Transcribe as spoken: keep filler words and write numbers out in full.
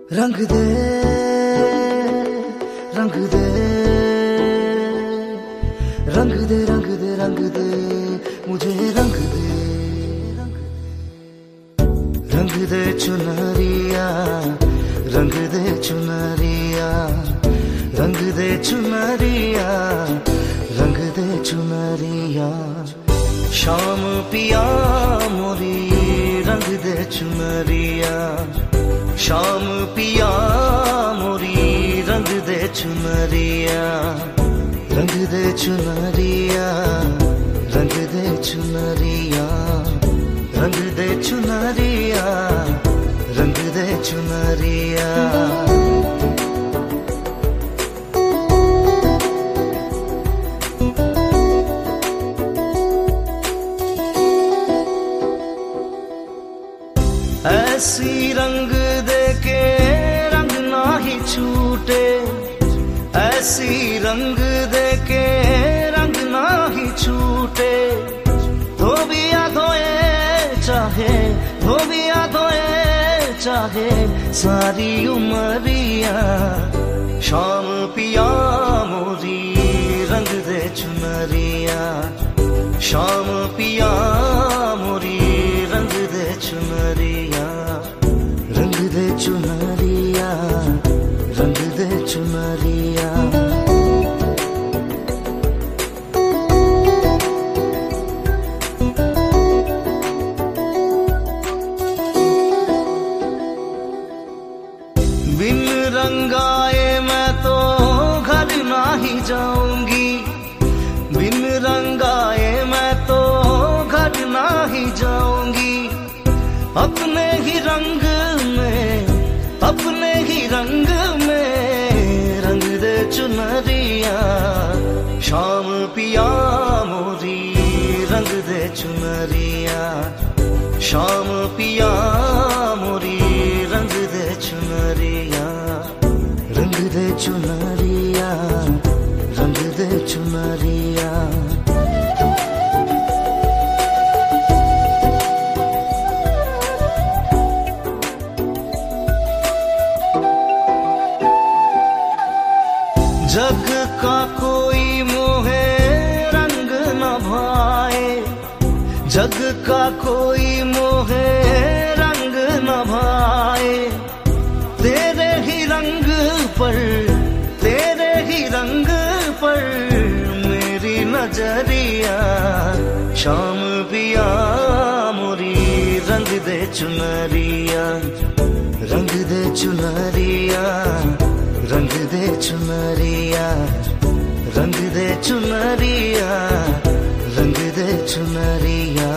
रंग दे रंग दे रंग दे रंग दे रंग दे मुझे रंग दे रंग दे चुनरिया रंग दे चुनरिया रंग दे चुनरिया रंग दे चुनरिया शाम पिया मोरी रंग दे चुनरिया शाम पिया मोरी रंग दे चुनरिया रंग दे चुनरिया रंग दे चुनरिया रंग दे चुनरिया रंग दे चुनरिया ऐसी रंग दे के रंग ना ही छूटे ऐसी रंग दे के रंग ना ही छूटे धोबिया धोए चाहे धोबिया धोए चाहे सारी उमरिया शाम पिया मोरी रंग दे चुनरिया शाम पिया मोरी रंग दे चुनरिया रंग दे चुनरिया रंग दे चुनरिया बिन रंगाए मैं तो घर ना ही जाऊंगी बिन रंगाए मैं तो घर ना ही जाऊंगी अपने ही रंग में अपने ही रंग में रंग दे चुनरिया शाम पिया मोरी रंग दे चुनरिया शाम पिया मोरी रंग दे चुनरिया रंग दे चुनरिया रंग दे चुनरिया जग का कोई मोहे रंग न भाए जग का कोई मोहे रंग न भाए तेरे ही रंग पर तेरे ही रंग पर मेरी नजरिया शाम पिया मोरी रंग दे चुनरिया रंग दे चुनरिया रंग दे चुनरिया रंग दे चुनरिया रंग दे चुनरिया